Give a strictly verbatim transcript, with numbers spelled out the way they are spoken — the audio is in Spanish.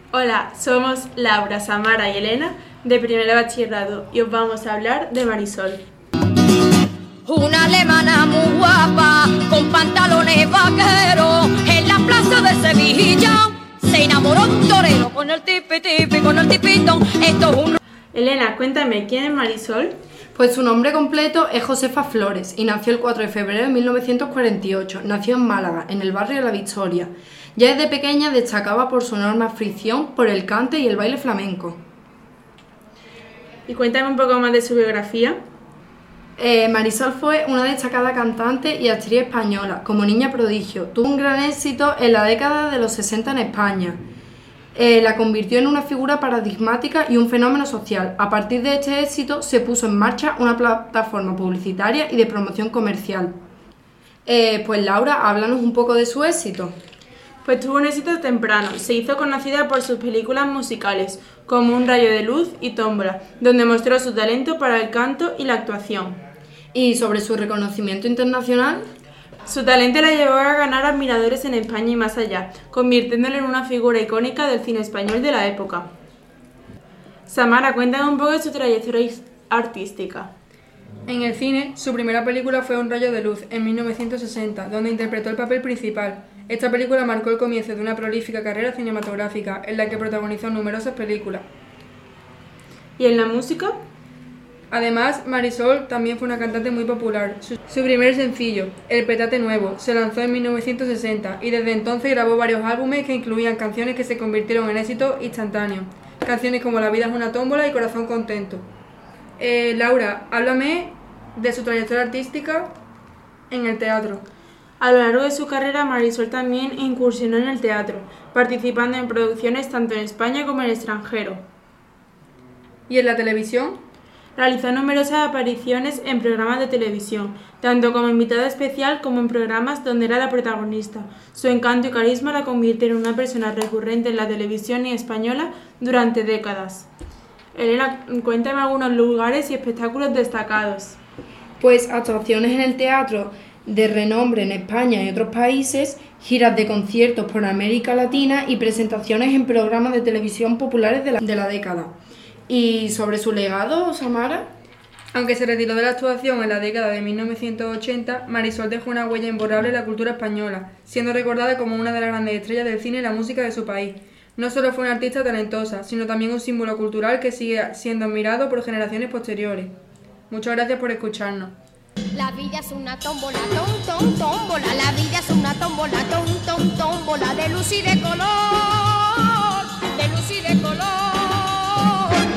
Hola, somos Laura, Samara y Elena de primero de bachillerato y os vamos a hablar de Marisol. Una alemana muy guapa, con pantalones vaqueros, en la plaza de Sevilla, se enamoró un torero con el tipi tipi, con el tipitón. Esto es un... Elena, cuéntame, ¿quién es Marisol? Pues su nombre completo es Josefa Flores y nació el cuatro de febrero de mil novecientos cuarenta y ocho. Nació en Málaga, en el barrio de La Victoria. Ya desde pequeña destacaba por su enorme afición por el cante y el baile flamenco. Y cuéntame un poco más de su biografía. Eh, Marisol fue una destacada cantante y actriz española. Como niña prodigio, tuvo un gran éxito en la década de los sesenta en España. Eh, la convirtió en una figura paradigmática y un fenómeno social. A partir de este éxito se puso en marcha una plataforma publicitaria y de promoción comercial. Eh, pues Laura, háblanos un poco de su éxito. Pues tuvo un éxito temprano. Se hizo conocida por sus películas musicales, como Un rayo de luz y Tómbola, donde mostró su talento para el canto y la actuación. ¿Y sobre su reconocimiento internacional? Su talento la llevó a ganar admiradores en España y más allá, convirtiéndole en una figura icónica del cine español de la época. Samara, cuéntame un poco de su trayectoria artística. En el cine, su primera película fue Un rayo de luz, en mil novecientos sesenta, donde interpretó el papel principal. Esta película marcó el comienzo de una prolífica carrera cinematográfica, en la que protagonizó numerosas películas. ¿Y en la música? Además, Marisol también fue una cantante muy popular. Su, su primer sencillo, El Petate Nuevo, se lanzó en mil novecientos sesenta y desde entonces grabó varios álbumes que incluían canciones que se convirtieron en éxito instantáneo. Canciones como La vida es una tómbola y Corazón contento. Eh, Laura, háblame de su trayectoria artística en el teatro. A lo largo de su carrera, Marisol también incursionó en el teatro, participando en producciones tanto en España como en el extranjero. ¿Y en la televisión? Realizó numerosas apariciones en programas de televisión, tanto como invitada especial como en programas donde era la protagonista. Su encanto y carisma la convirtieron en una persona recurrente en la televisión española durante décadas. Elena, cuéntame algunos lugares y espectáculos destacados. Pues actuaciones en el teatro de renombre en España y otros países, giras de conciertos por América Latina y presentaciones en programas de televisión populares de la, de la década. ¿Y sobre su legado, Samara? Aunque se retiró de la actuación en la década de mil novecientos ochenta, Marisol dejó una huella imborrable en la cultura española, siendo recordada como una de las grandes estrellas del cine y la música de su país. No solo fue una artista talentosa, sino también un símbolo cultural que sigue siendo admirado por generaciones posteriores. Muchas gracias por escucharnos. La vida es una tómbola, tom, tom, tómbola. La vida es una tómbola, tom, tom, tómbola de luz y de color.